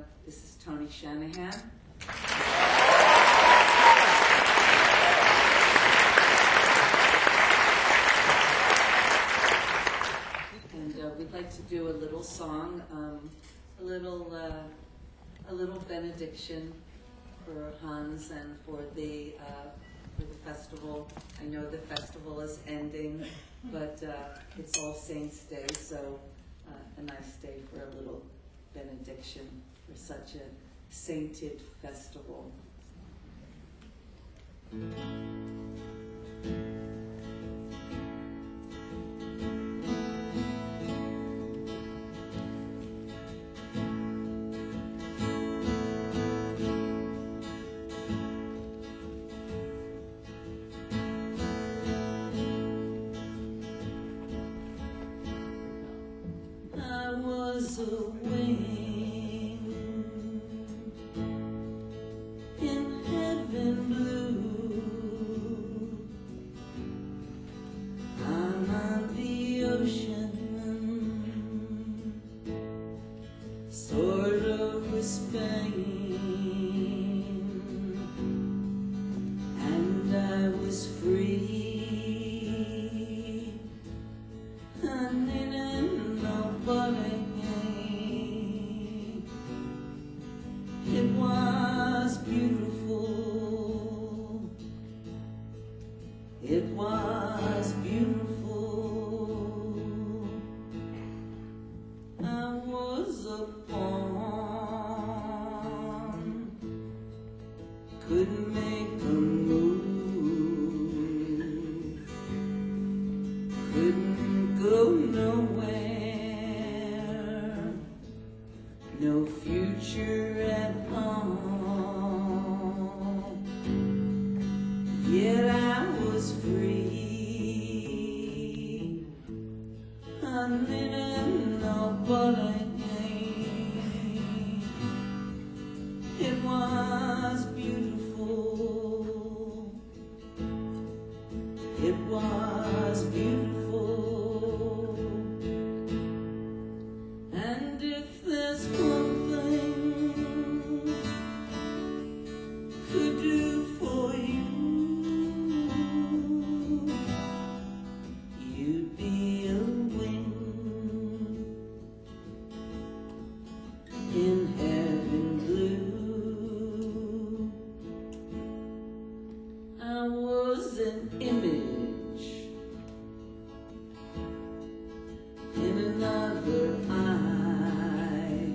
This is Tony Shanahan. And we'd like to do a little song, a little benediction for Hans and for the festival. I know the festival is ending, but it's All Saints Day, so a nice day for a little benediction for such a sainted festival. I was a wing in heaven blue. I'm on the ocean, sort of with Spain, and I was free. It was beautiful. It was beautiful. I was a pawn, couldn't make a move, couldn't go nowhere, no future at home, yet I was free. I didn't know what I gained. It was beautiful. It was beautiful. And if there's one thing could do for you, you'd be a wing in heaven blue. I was an image in another eye,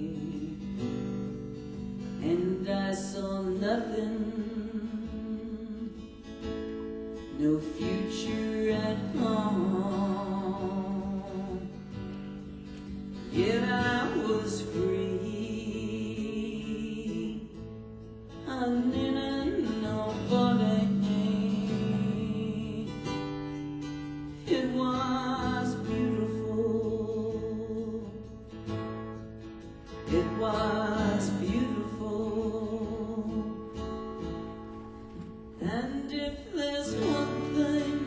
and I saw nothing, no future at home, yet I was free. I didn't know what I gained. It was beautiful. It was beautiful. And if there's one thing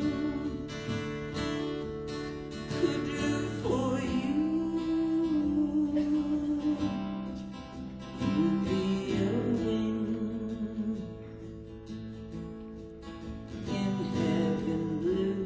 could do for you, you'd be a wing in heaven blue.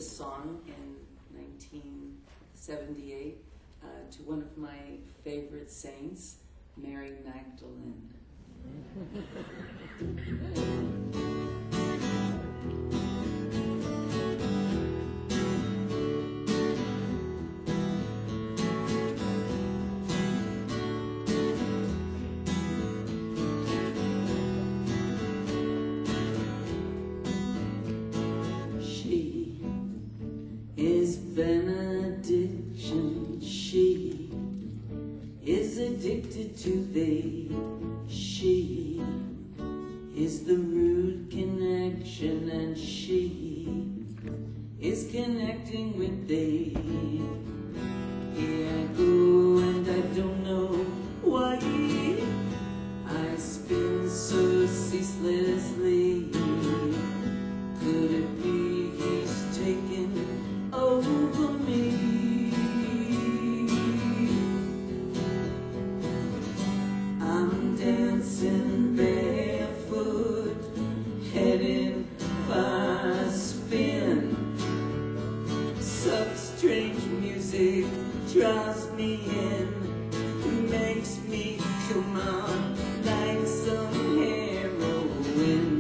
this song in 1978 to one of my favorite saints, Mary Magdalene. Is benediction, she is addicted to thee, she is the root connection, and she is connecting with thee. Here I go and I don't know why I spin so ceaselessly. Could it be he's taken over me? I'm dancing barefoot, heading for a spin. Some strange music draws me in, makes me come on like some heroin.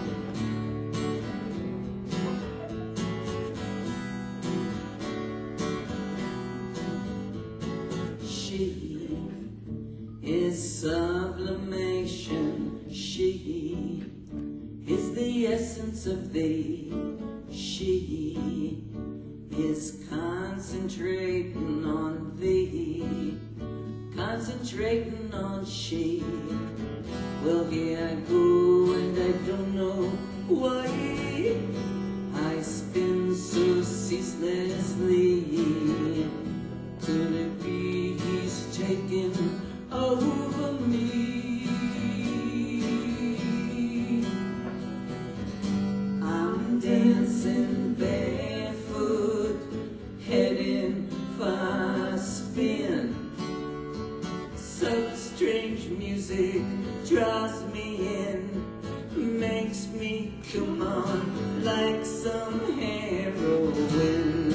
She is sublimation, she is the essence of thee, she is concentrating on thee, concentrating on she. Well, here I go and I don't know why I spin so ceaselessly. Could it be he's taking over me? I'm dancing barefoot, heading for a spin. Some strange music draws me in, makes me come on like some heroin.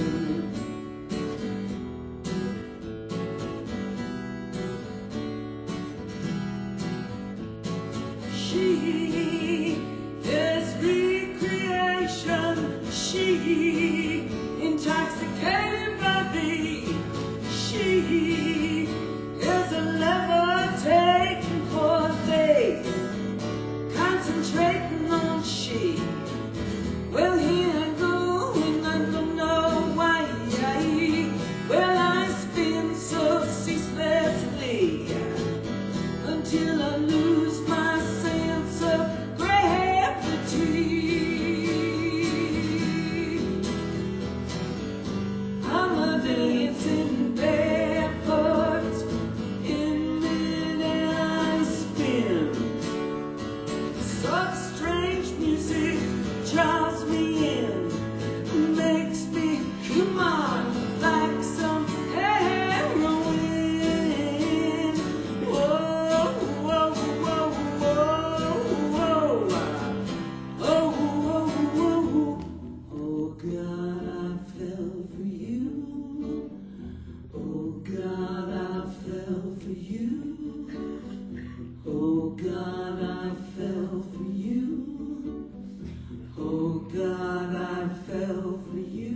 She is recreation, she intoxicated by thee, she is a levitating for thee, concentrating on she. Well, here I go and I don't know why. Well, I spin so ceaselessly until I lose my sense of gravity. I'm a dancing barefoot, in midair I spin. Such strange music draws me in, makes me come on like some heroin. Whoa, whoa, whoa, whoa, whoa. Oh, whoa, whoa. Oh God, I fell for you. Oh God, I fell for you. Oh God, I fell for you. Oh God, I fell for you.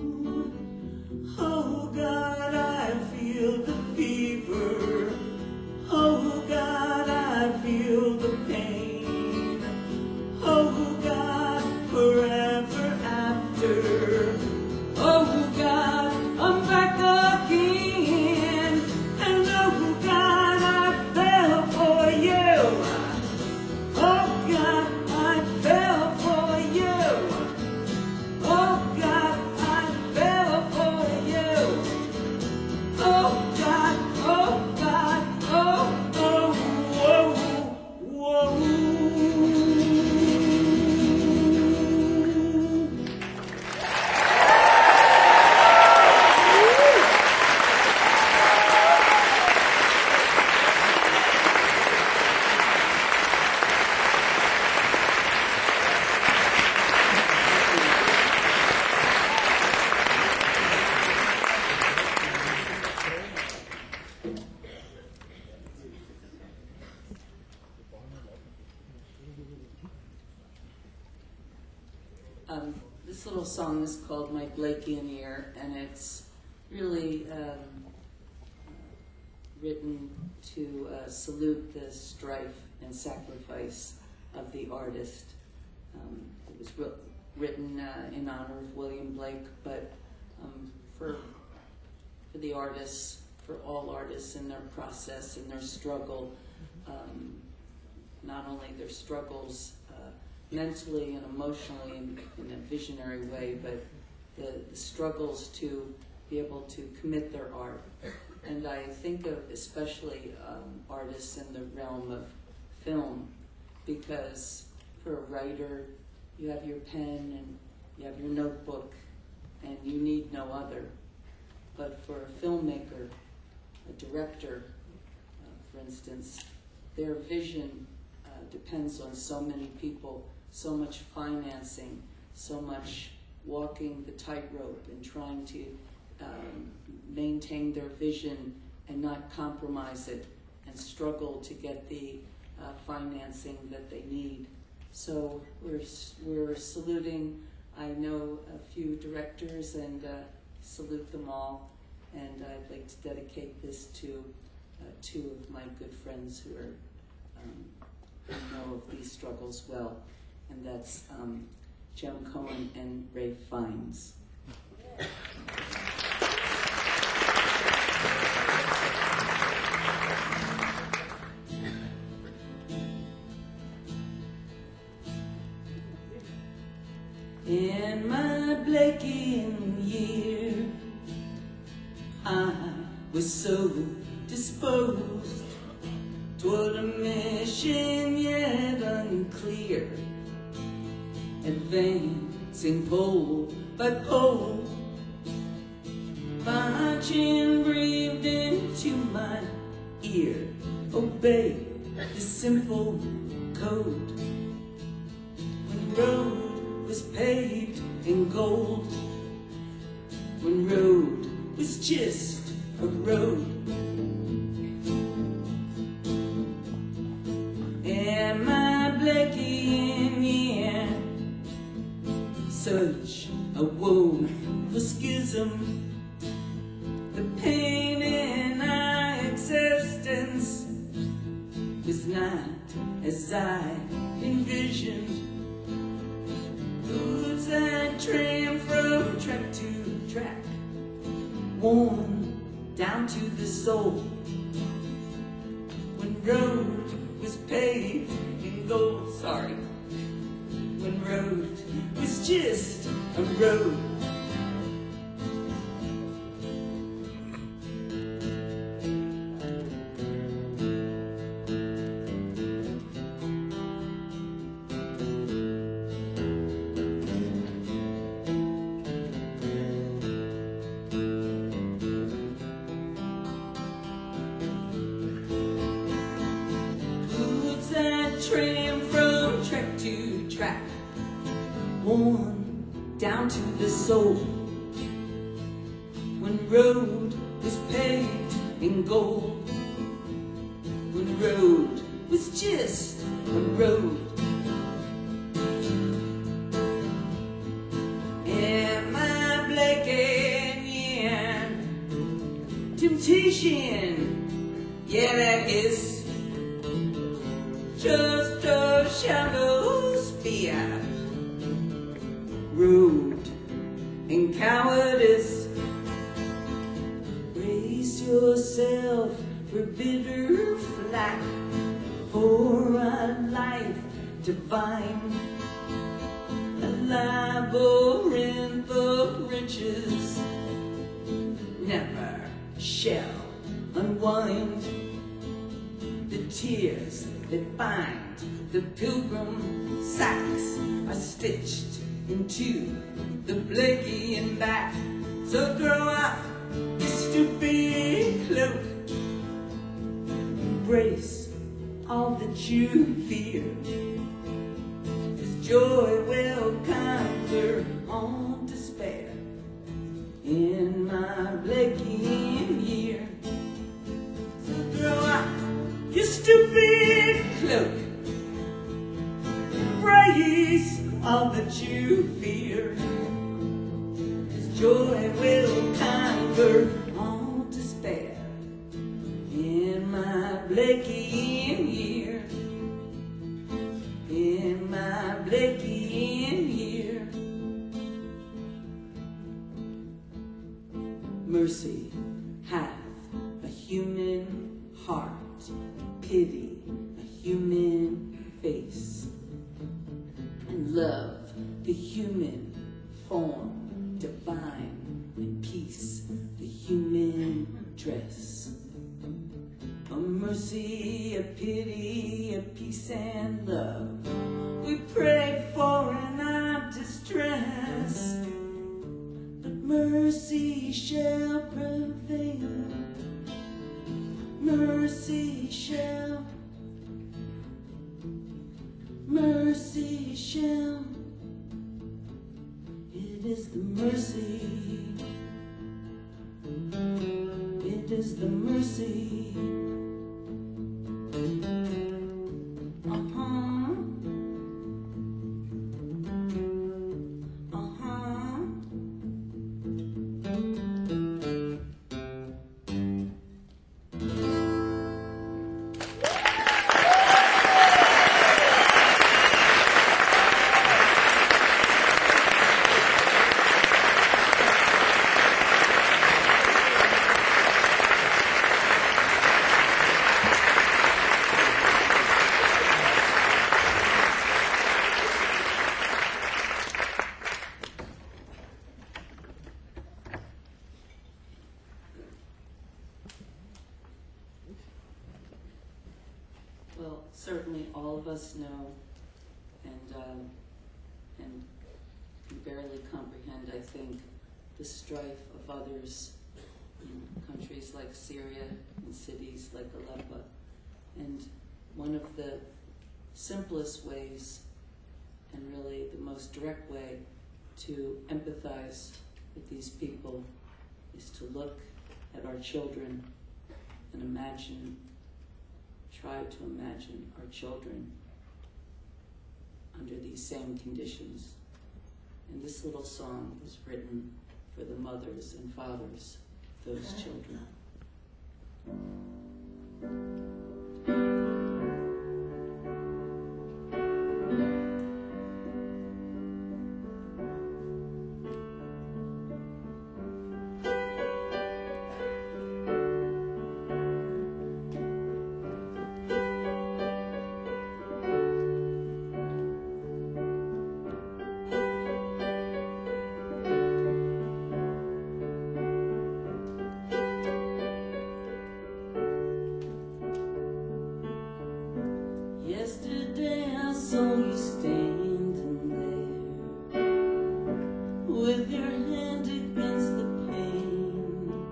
Oh God, I feel the fever. Oh God, I feel the pain. Oh God, forever after. Oh God, I'm back again. And oh God, I fell for you. Oh God, I fell for you. Oh God, I fell for you. Oh God, oh God, oh, oh, whoa, This little song is called My Blakean Year, and it's really written to salute the strife and sacrifice of the artist. It was written in honor of William Blake, but for the artists, for all artists in their process and their struggle, not only their struggles mentally and emotionally in a visionary way, but the struggles to be able to commit their art. And I think of especially artists in the realm of film, because for a writer, you have your pen and you have your notebook and you need no other. But for a filmmaker, a director, for instance, their vision depends on so many people, so much financing, so much walking the tightrope and trying to maintain their vision and not compromise it and struggle to get the financing that they need. So we're saluting, I know a few directors, and salute them all, and I'd like to dedicate this to two of my good friends who know of these struggles well, and that's Jem Cohen and Ray Fiennes. In my Blakean year, I was so disposed toward a mission yet unclear, advancing pole by pole, marching breathed into my ear, obey the simple code. When road was paved in gold, when road was just a road, and my Blakean year, such a woeful schism, the pain in our existence was not as I envisioned. Goods that train from track to track, worn down to the soul. When road was paved in gold, when road was just a road. Train from track to track, worn down to the soul. When road was paved in gold, when road was just a road. And my Blakean year, temptation, yeah, that is just a shallow spear, rude and cowardice. Brace yourself for bitter flack, for a life divine, a labyrinth of riches never shall unwind. The tears that bind the pilgrim sacks are stitched into the Blakean back. So throw off your stupid cloak, embrace all that you fear, 'cause joy will conquer all despair. In my Blakean year, so throw off your stupid cloak, embrace all that you fear, joy will conquer all despair. In my Blakey year, in my Blakey year, mercy hath a human heart, pity a human face, and love the human form, divine and peace the human dress. A mercy, a pity, a peace and love we pray for in our distress, but mercy shall prevail. Mercy shall, mercy shall. It is the mercy, it is the mercy. Well, certainly all of us know and can barely comprehend, I think, the strife of others in countries like Syria and cities like Aleppo. And one of the simplest ways, and really the most direct way to empathize with these people, is to look at our children and imagine, try to imagine our children under these same conditions. And this little song was written for the mothers and fathers of those children. Yesterday I saw you standing there with your hand against the pane,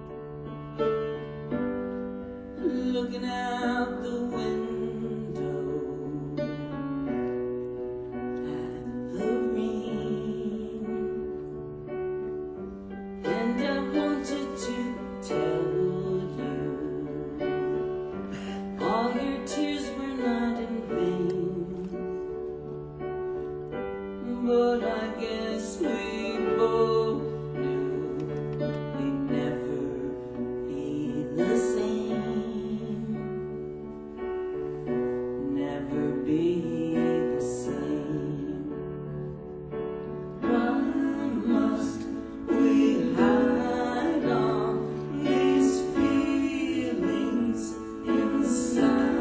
looking out the window at the rain. And I wanted to tell you all your tears were not in vain, but I guess we both knew we'd never be the same, never be the same. Why must we hide all these feelings inside?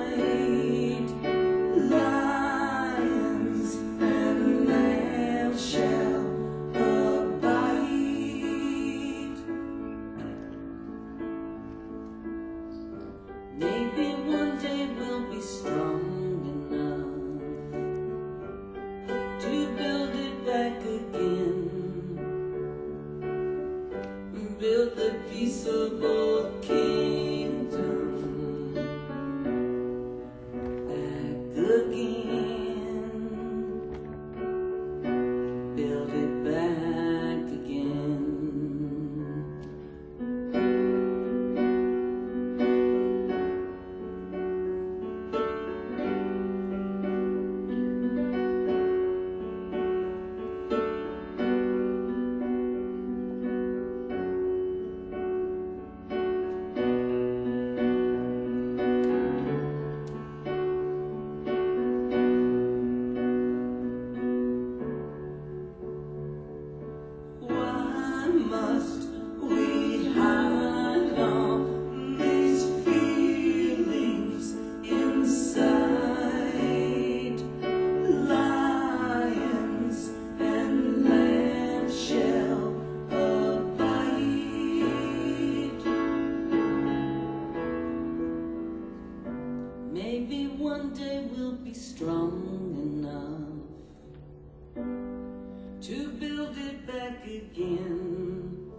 Lions and lambs shall abide. Maybe one day we'll be strong enough to build it back again, build the peaceable kingdom again, build it back again. one day we'll be strong enough to build it back again,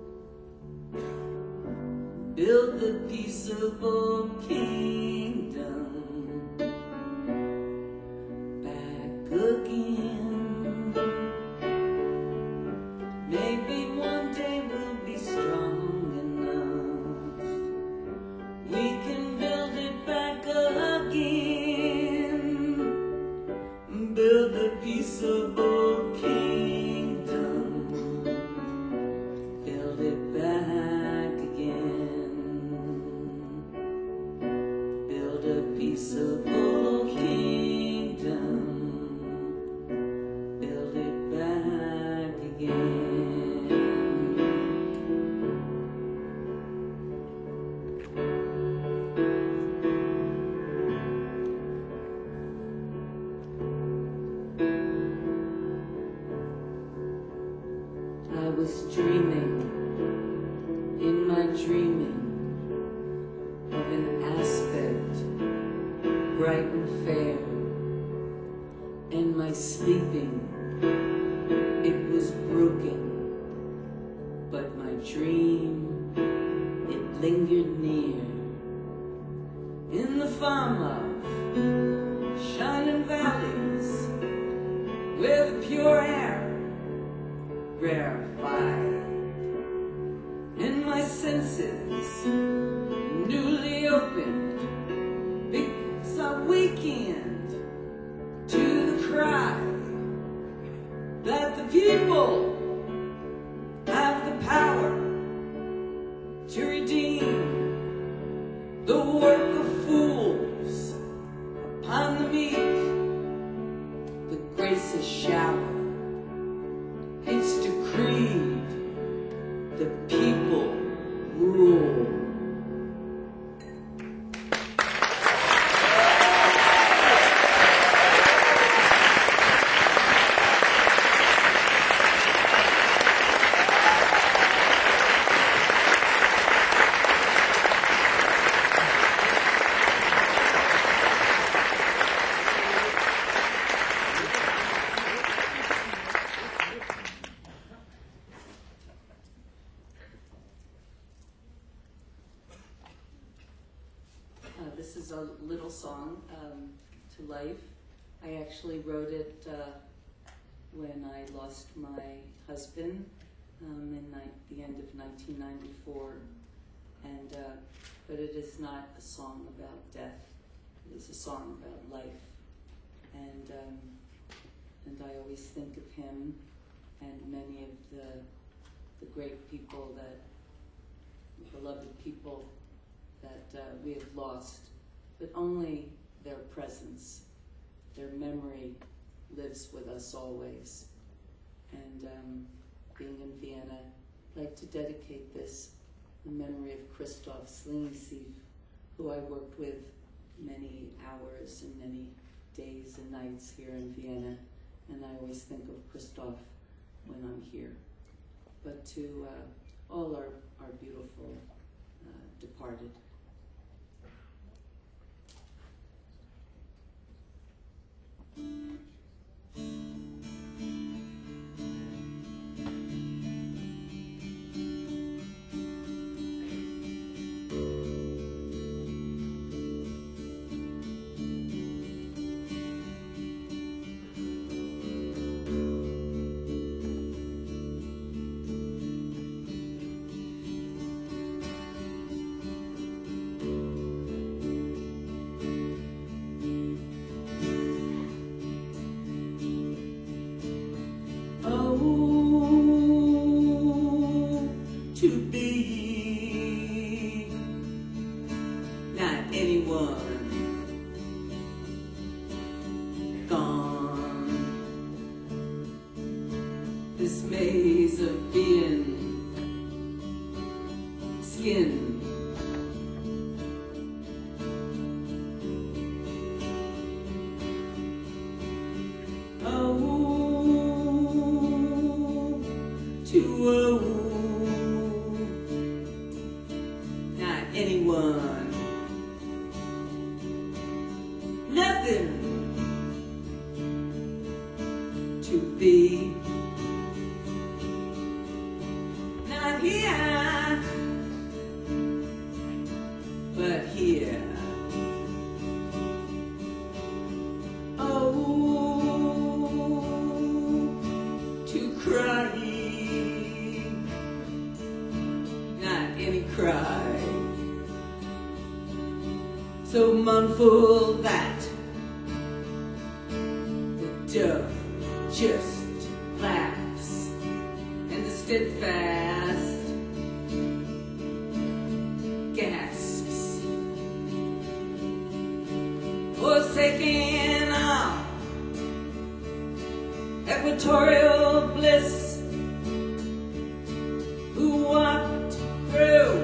build the peaceable kingdom back again. Maybe one day we'll be strong enough, we can build it back again, build the peaceable kingdom, build it back again, build a peaceable kingdom, build it back again. I was dreaming, in my dreaming, of an aspect bright and fair. In my sleeping, it was broken, but my dream, it lingered near. In the farm of shining valleys, where the pure air rarefied, and my senses newly opened, because I wakened to the cry that the people have the power to redeem the work of fools upon the meek. The gracious shower, it's decreed, the people rule. This is a little song to life. I actually wrote it when I lost my husband in the end of 1994, and but it is not a song about death. It is a song about life, and I always think of him and many of the great people, that beloved people that we have lost, but only their presence, their memory lives with us always. And being in Vienna, I'd like to dedicate this in memory of Christoph Slingensief, who I worked with many hours and many days and nights here in Vienna, and I always think of Christoph when I'm here. But to all our beautiful departed. To be not anyone gone, this maze of being skin. Not anyone, nothing but here. Oh, to crying, not any cry, so mournful that the dove just laughs, and the steadfast gasps, forsaken of equatorial bliss, who walked through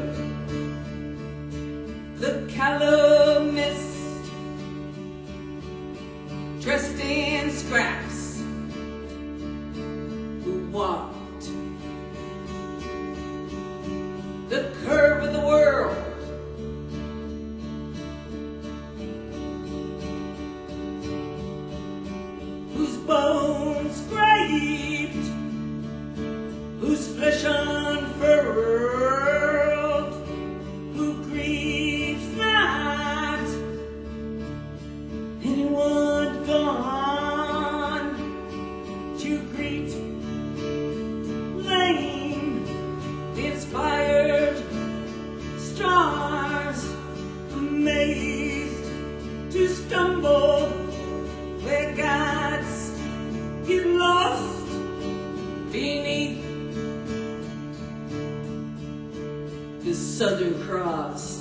the callow mist, dressed in scraps, who walked the curve of the world, whose bones scraped, whose flesh unfurled, who grieves not anyone gone to greet lame, inspired stars, amazed to stumble where gods get lost beneath the Southern Cross.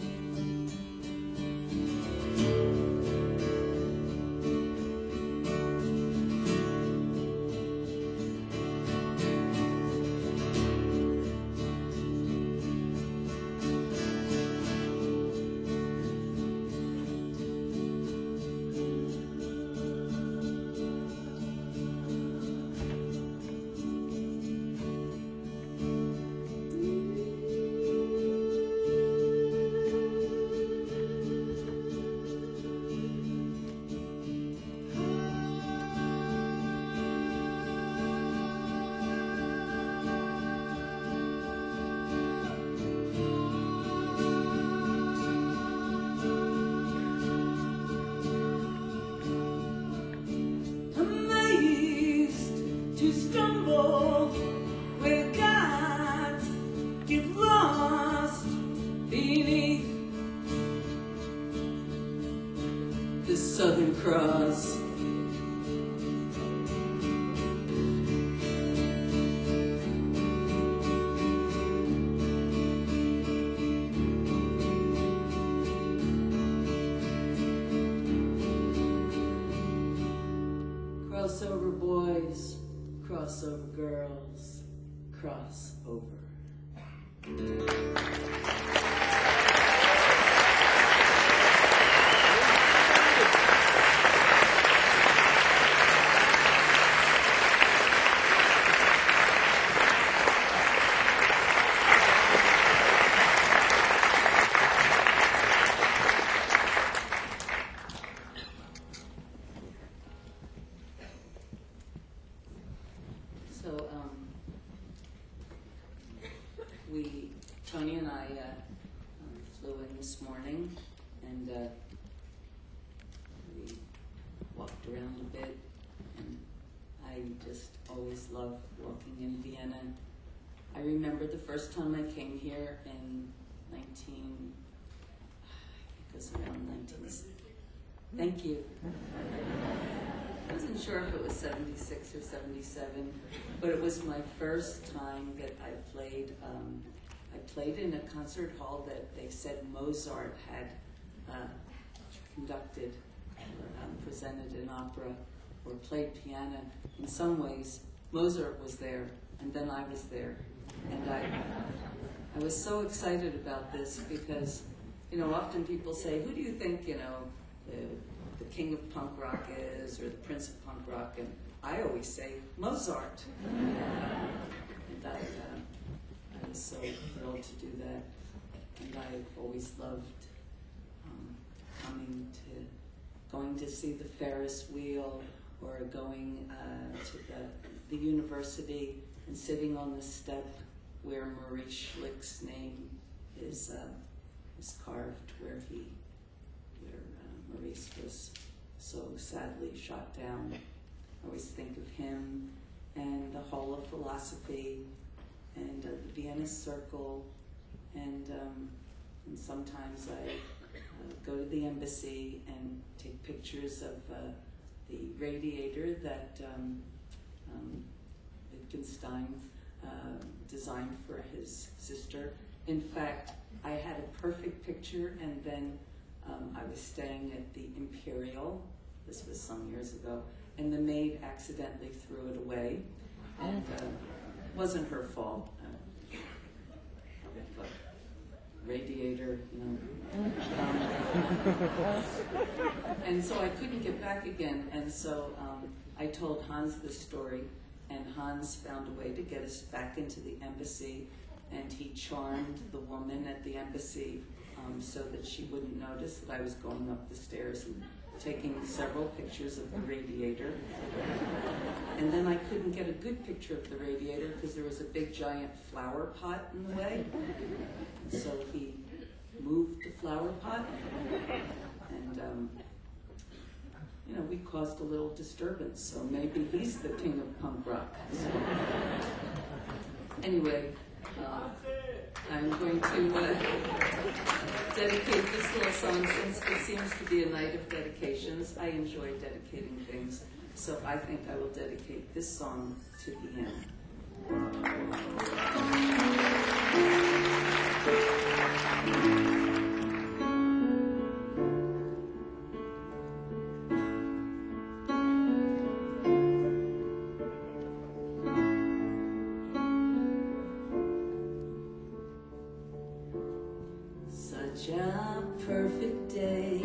To stumble where gods get lost beneath the Southern Cross. Crossover boys, crossover girls, crossover. So, Tony and I flew in this morning, and we walked around a bit, and I just always love walking in Vienna. I remember the first time I came here in I think it was around 19. Thank you. I wasn't sure if it was 76 or 77, but it was my first time that I played. I played in a concert hall that they said Mozart had conducted, or presented an opera, or played piano. In some ways, Mozart was there, and then I was there. And I was so excited about this because, often people say, who do you think, the king of punk rock is, or the prince of punk rock? And I always say, Mozart. And I was so thrilled to do that. And I've always loved going to see the Ferris wheel, or going to the university and sitting on the step where Maurice Schlick's name is is carved where Maurice was so sadly shot down. I always think of him and the Hall of Philosophy and the Vienna Circle, and sometimes I go to the embassy and take pictures of the radiator that Wittgenstein designed for his sister. In fact, I had a perfect picture, and then I was staying at the Imperial, this was some years ago, and the maid accidentally threw it away, and it wasn't her fault. Radiator, you know. And so I couldn't get back again, and so I told Hans this story, and Hans found a way to get us back into the embassy, and he charmed the woman at the embassy so that she wouldn't notice that I was going up the stairs and taking several pictures of the radiator. And then I couldn't get a good picture of the radiator because there was a big giant flower pot in the way. And so he moved the flower pot, and you know, we caused a little disturbance, so maybe he's the king of punk rock. So, anyway, I'm going to dedicate this little song since it seems to be a night of dedications. I enjoy dedicating things, so I think I will dedicate this song to Ian. Such a perfect day.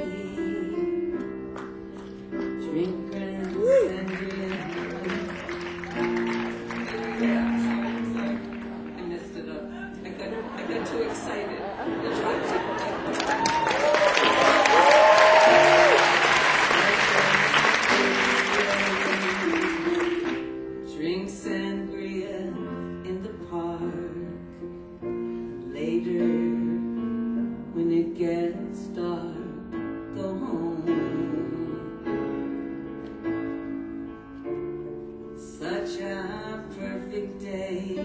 Drink grand sangria. I messed it up. I got too excited. Drink sangria in the park. Later, when it gets dark, go home. Such a perfect day.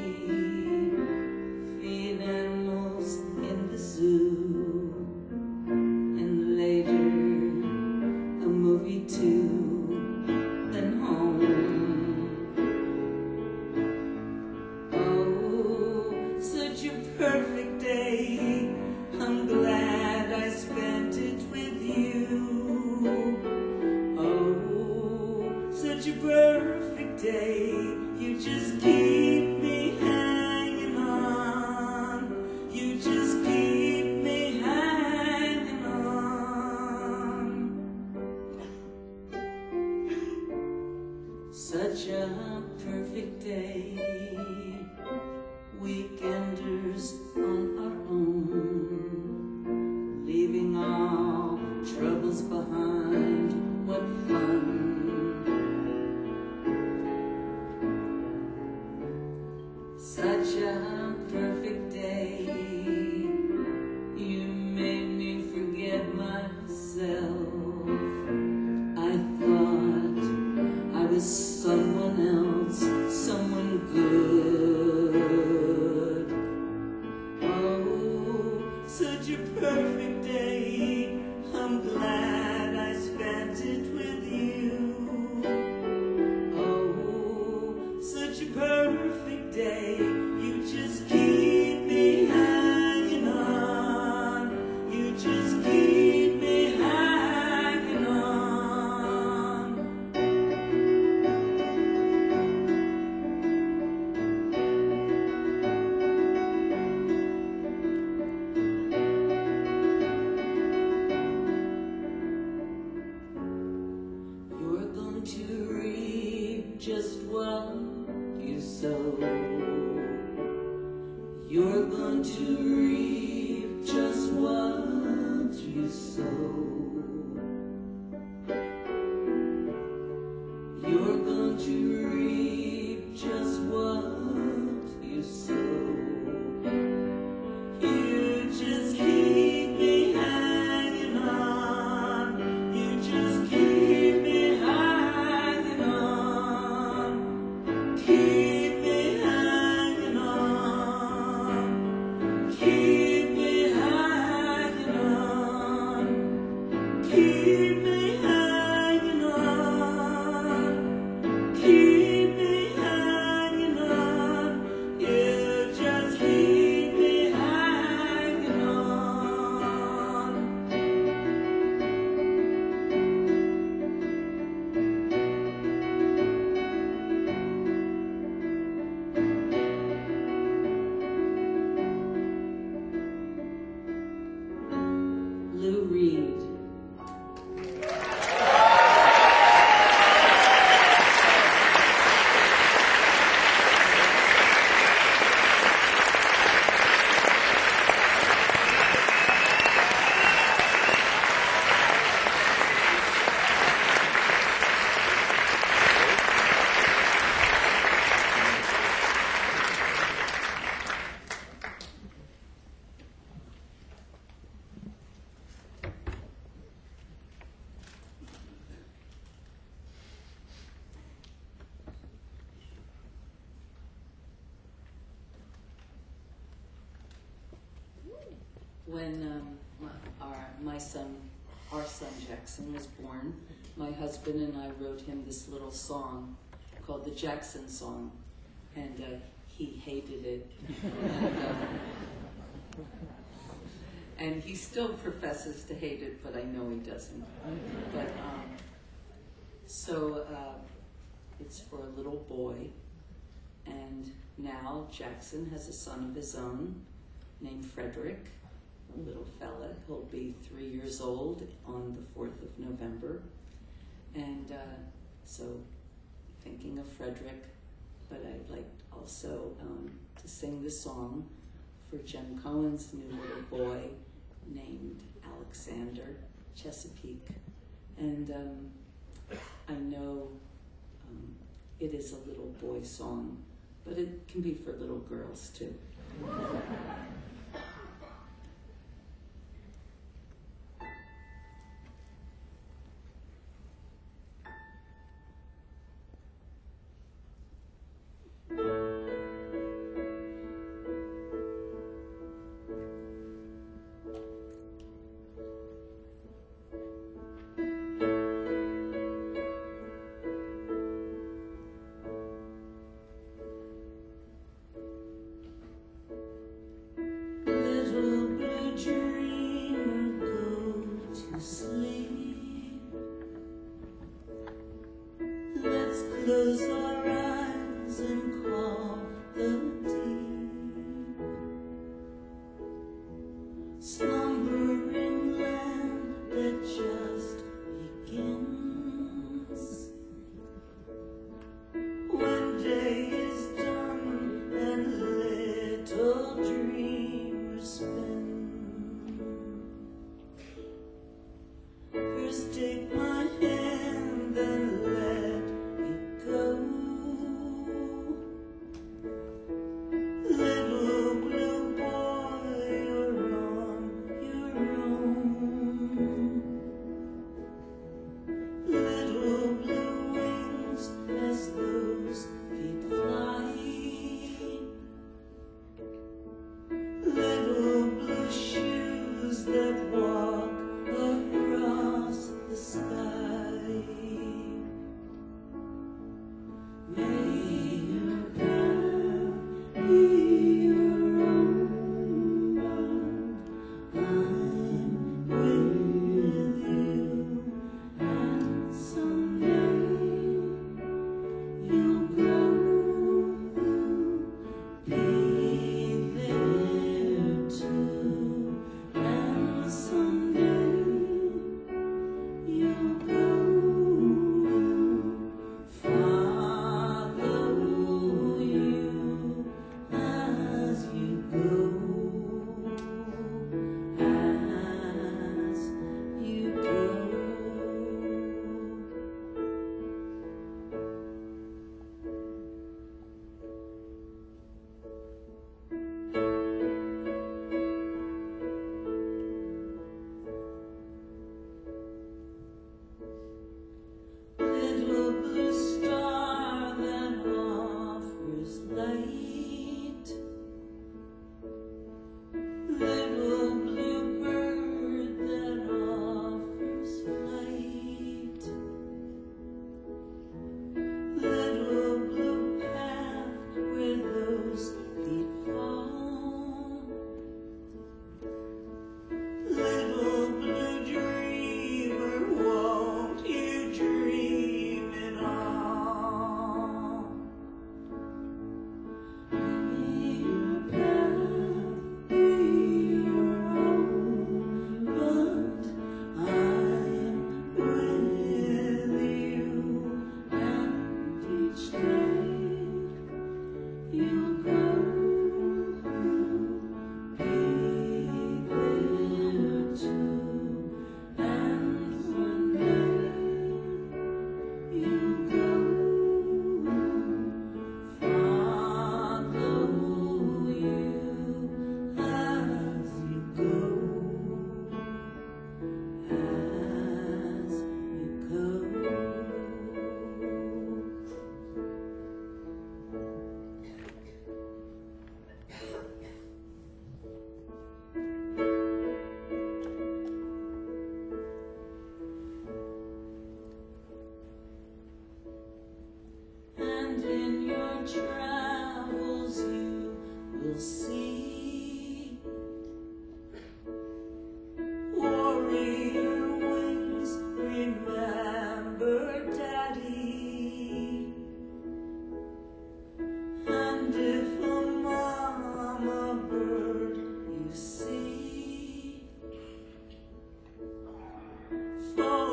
Feed animals in the zoo. And later, a movie too. Then home. Oh, such a perfect day. I'm glad I spent it with you. Oh, such a perfect day. You just keep me hanging on. You just keep me hanging on. Such a perfect day. Weekenders on our own, leaving all troubles behind. What fun! Such a perfect day. You made me forget myself. I thought I was someone else, someone good. Oh, such a perfect day. I'm glad I spent it with you. Oh, such a perfect day. You just keep me hanging on. You just keep me hanging on. You're going to Lou Reed. When our son Jackson was born, my husband and I wrote him this little song called the Jackson Song, and he hated it. And he still professes to hate it, but I know he doesn't. But so it's for a little boy, and now Jackson has a son of his own named Frederick, a little fella. He'll be 3 years old on the 4th of November. And so thinking of Frederick, but I'd like also to sing the song for Jem Cohen's new little boy named Alexander Chesapeake. And I know it is a little boy song, but it can be for little girls too. Close our eyes and call the deep, slumbering land that just begins. When day is done and little dreamers spin, first take my hand and let go. Little blue boy, you're on your own. Little blue wings as those feet fly. Little blue shoes that walk across the sky.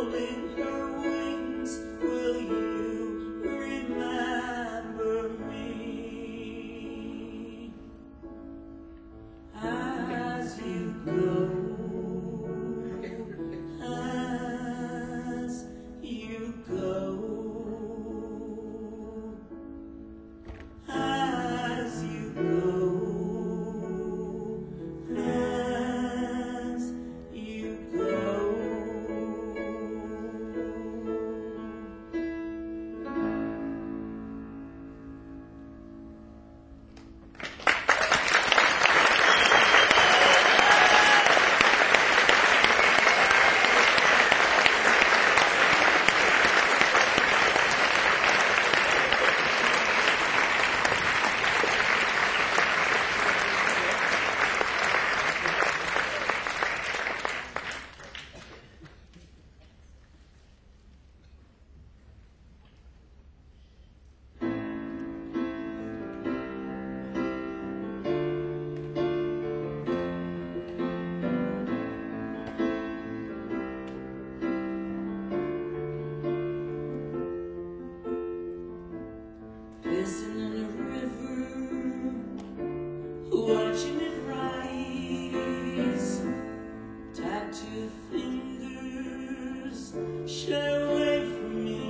folding her wings, will you remember me? As you go, as you go, as you go, as you go. Listen in a river, watching it rise. Tattooed fingers shy away from me.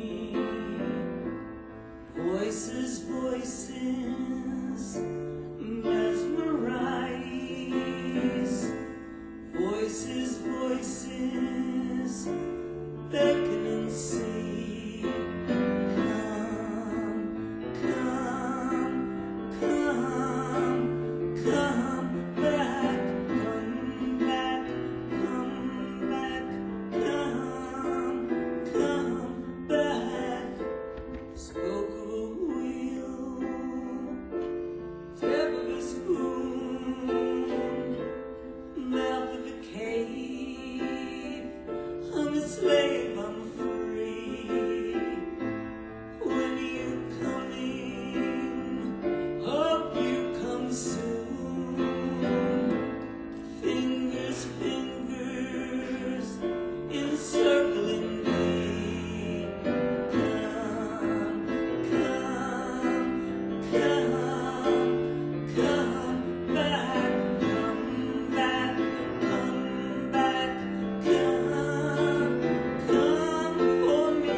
Voices, voices, mesmerize. Voices, voices, beckon and see. Come back, come back, come back, come back. Spoke of a wheel, tip of a spoon, mouth of a cave. I'm a slave, I'm free. When you coming? Hope you come soon. Fingers, fingers encircling me. Come, come, come, come back, come back, come back, come for me.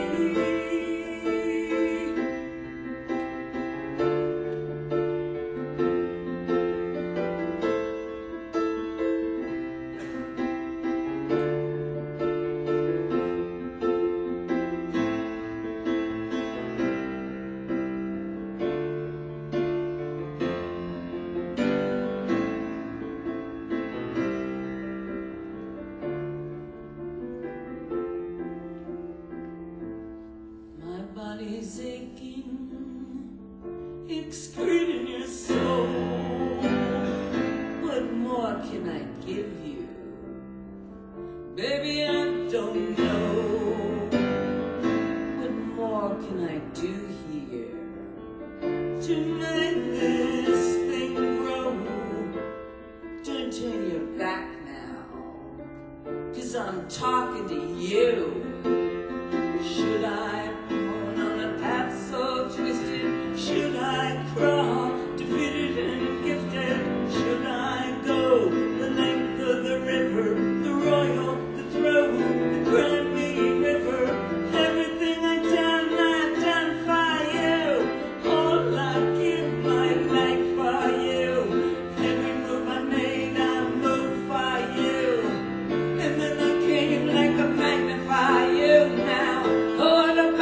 My body's aching, excreting your soul. What more can I give you? Baby, I don't know. What more can I do here to make this thing grow? Don't turn your back now, 'cause I'm talking to you. Should I run on a path so twisted? Should I crawl, defeated and gifted? Should I go the length of the river, the royal, the throne, the Granby River? Everything I've done for you. All I give my life for you. Every move I made, I moved for you. And then I came like a magnet for you now. Oh, what a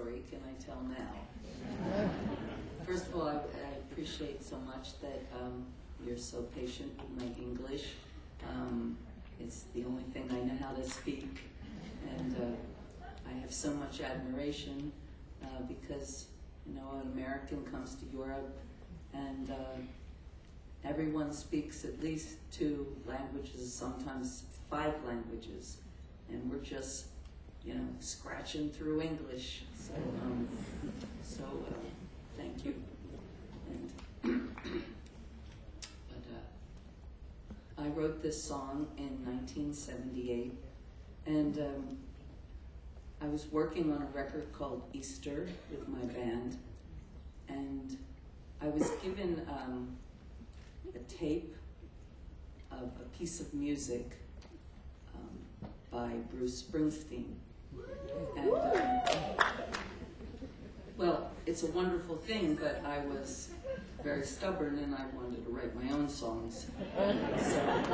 story can I tell now? First of all, I appreciate so much that you're so patient with my English. It's the only thing I know how to speak, and I have so much admiration because, you know, an American comes to Europe and everyone speaks at least 2 languages, sometimes 5 languages, and we're just, you know, scratching through English. So, thank you. And I wrote this song in 1978, and I was working on a record called Easter with my band, and I was given a tape of a piece of music by Bruce Springsteen. And, well, it's a wonderful thing, but I was very stubborn and I wanted to write my own songs. So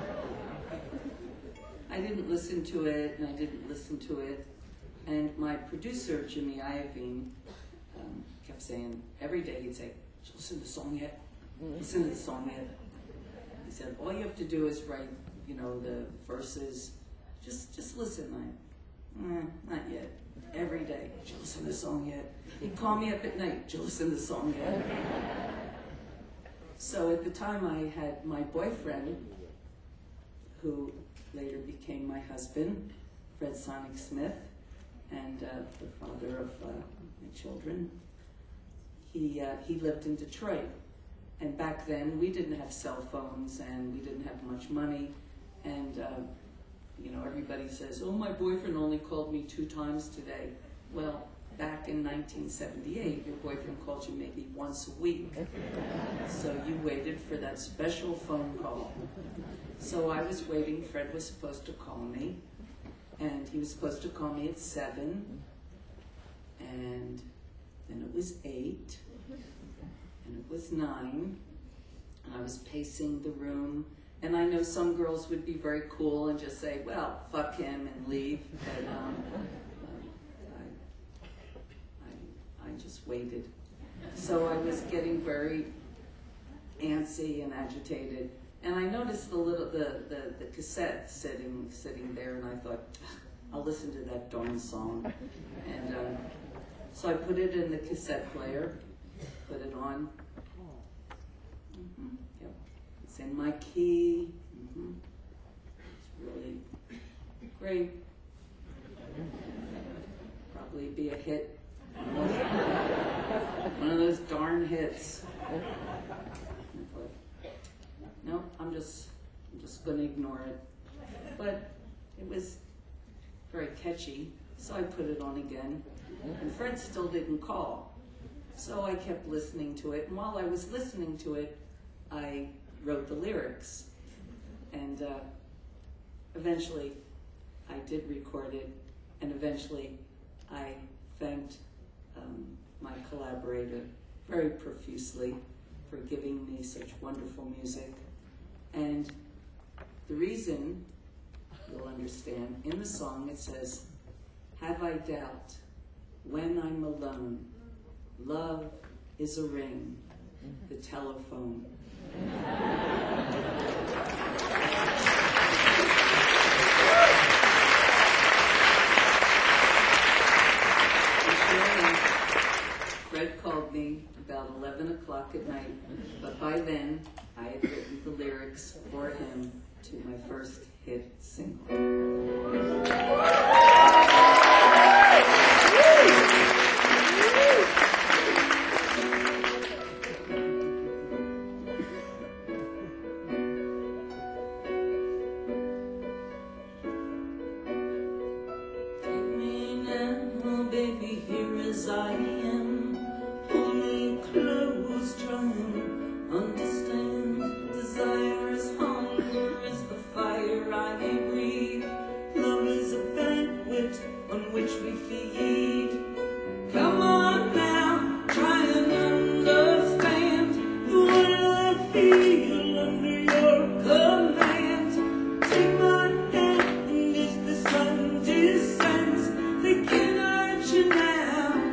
I didn't listen to it, and I didn't listen to it. And my producer, Jimmy Iovine, kept saying, every day he'd say, "Did you listen to the song yet? Listen to the song yet?" He said, all you have to do is write, you know, the verses. Just listen. Not yet. Every day. "Did you listen to the song yet?" He'd call me up at night. "Did you listen to the song yet?" So at the time I had my boyfriend, who later became my husband, Fred Sonic Smith, and the father of my children. He lived in Detroit. And back then, we didn't have cell phones, and we didn't have much money. And, you know, everybody says, "Oh, my boyfriend only called me 2 times today." Well, back in 1978, your boyfriend called you maybe once a week. So you waited for that special phone call. So I was waiting. Fred was supposed to call me, and he was supposed to call me at 7, and then it was 8, and it was 9, and I was pacing the room. And I know some girls would be very cool and just say, "Well, fuck him," and leave. But I just waited. So I was getting very antsy and agitated. And I noticed the cassette sitting there, and I thought, I'll listen to that darn song. And so I put it in the cassette player, put it on. Yep. It's in my key. It's really great. Probably be a hit. One of those darn hits. No, I'm just going to ignore it. But it was very catchy, so I put it on again. And Fred still didn't call. So I kept listening to it, and while I was listening to it, I wrote the lyrics. And eventually, I did record it, and eventually, I thanked my collaborator very profusely for giving me such wonderful music. And the reason, you'll understand, in the song it says, "Have I doubt when I'm alone? Love is a ring, the telephone." Fred called me about 11 o'clock at night, but by then I had written the lyrics for him to my first hit single. Take me now, baby, here as I am. Pull me close, try and understand. Desire is hunger, is the fire I breathe. Love is a banquet on which we feed. Come on now, try and understand the way I feel under your command. Take my hand as the sun descends. Thinking of you now,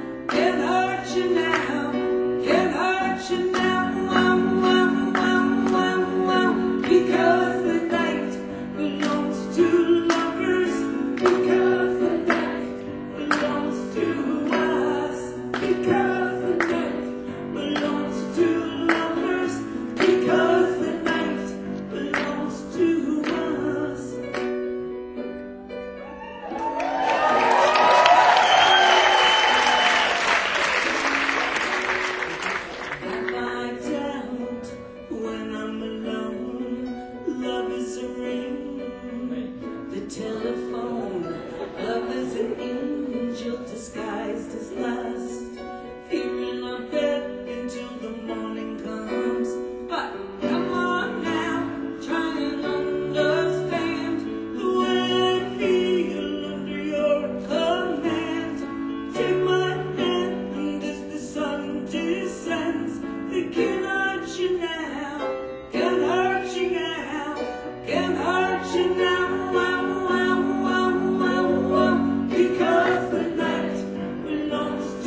is last. Here in our bed until the morning comes. But come on now, try and understand the way I feel under your command. Take my hand, and as the sun descends, it can hurt you now, can hurt you now, can hurt you now. Wow, wow, wow, wow, wow. Because the night belongs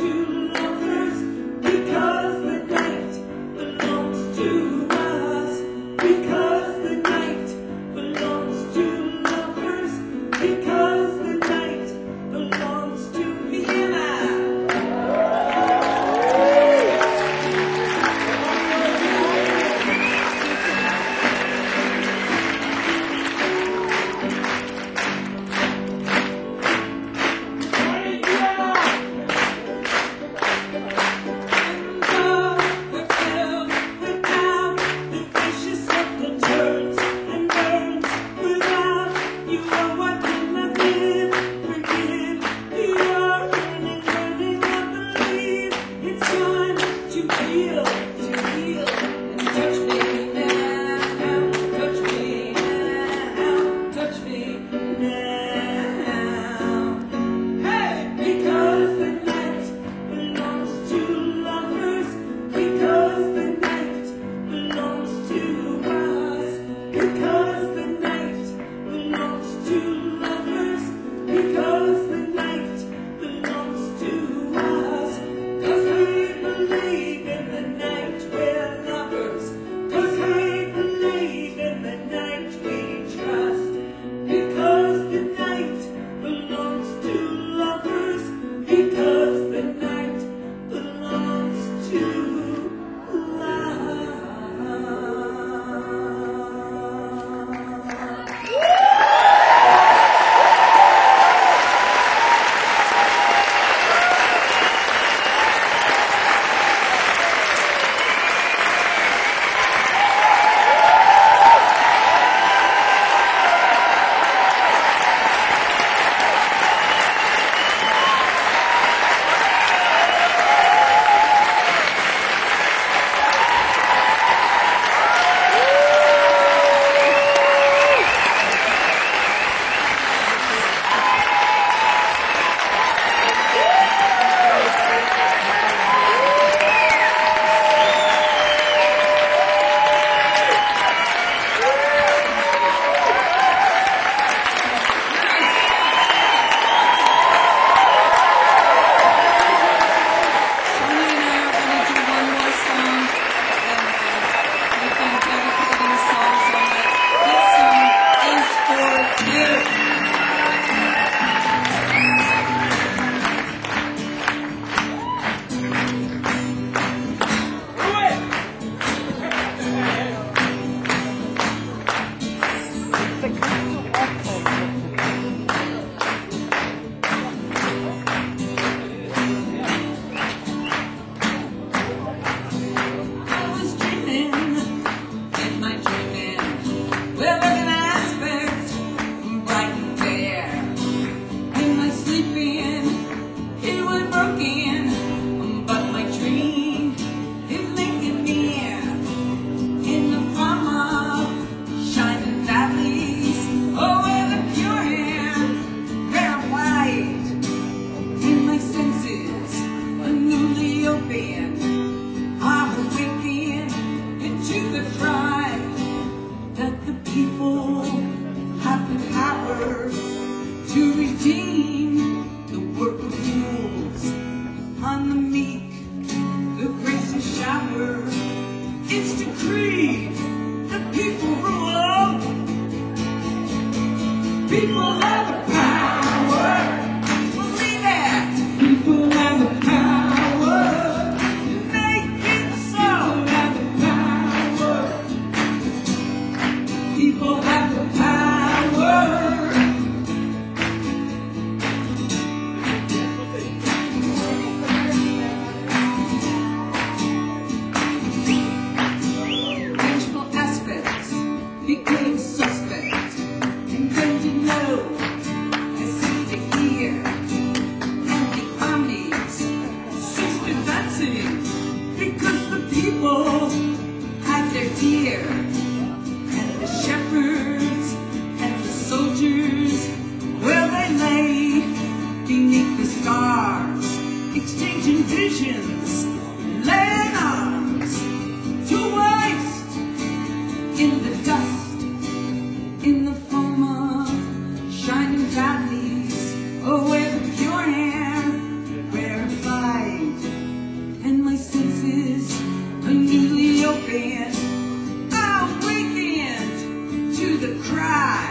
painting visions, laying arms to waste in the dust, in the foam of shining valleys, where the pure air rarefied, and my senses are newly opened. I awakened to the cry.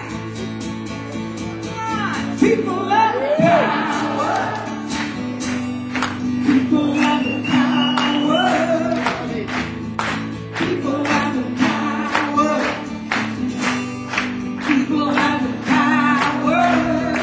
People have the power. People have the power. People have the power. People have the power.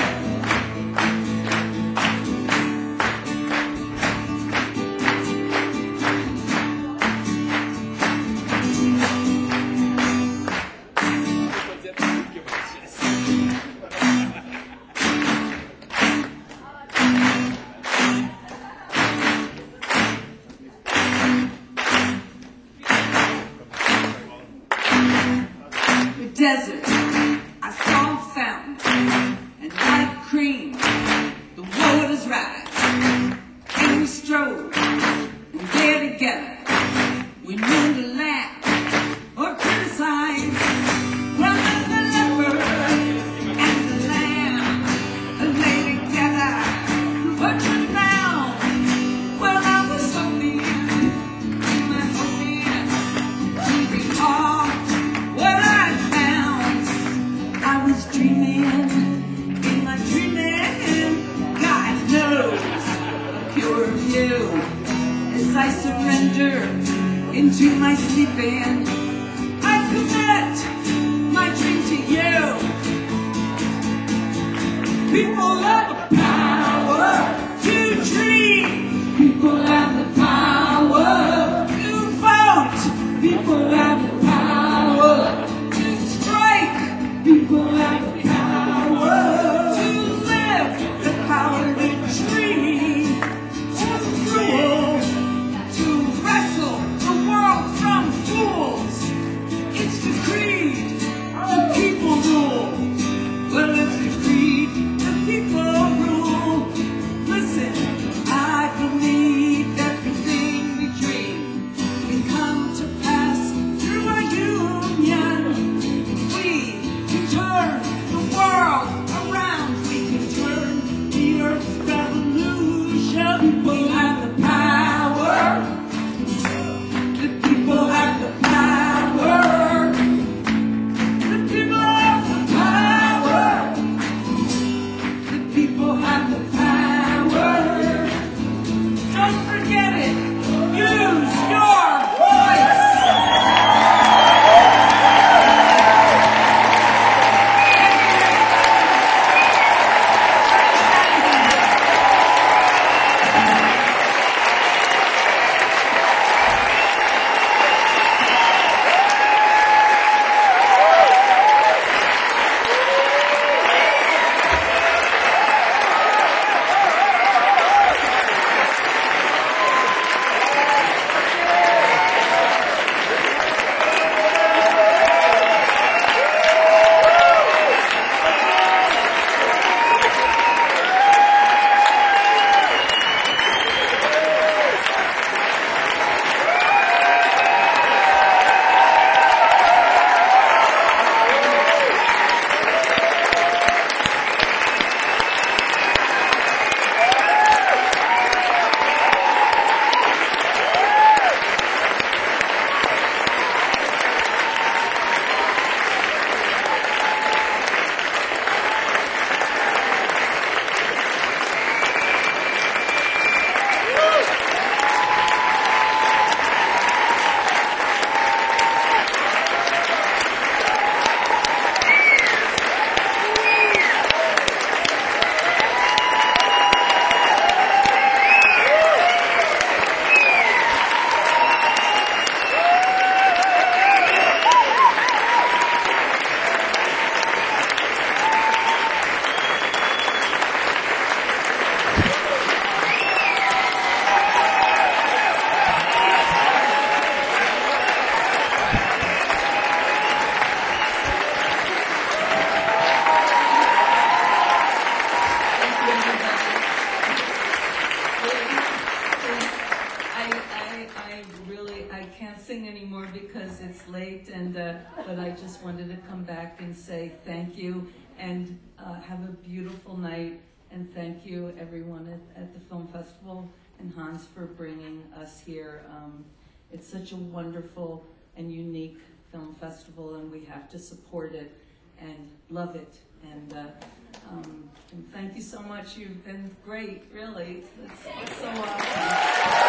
Desert, I saw a fountain, and like cream, the waters rise, and we strolled, and there together, we knew to laugh or criticize, one of the leopard and the lamb, lay together, but you now, well I was hoping, to recall what I I was dreaming, in my dreaming, God knows, a pure view, as I surrender into my sleeping, I commit my dream to you. People have the power to dream, people have the power to vote, people have the power to strike, people have the power to live, the power to dream, to rule, to wrestle the world from fools. because it's late, and but I just wanted to come back and say thank you, and have a beautiful night, and thank you everyone at the film festival, and Hans for bringing us here. It's such a wonderful and unique film festival, and we have to support it and love it. And thank you so much. You've been great, really. It's so awesome.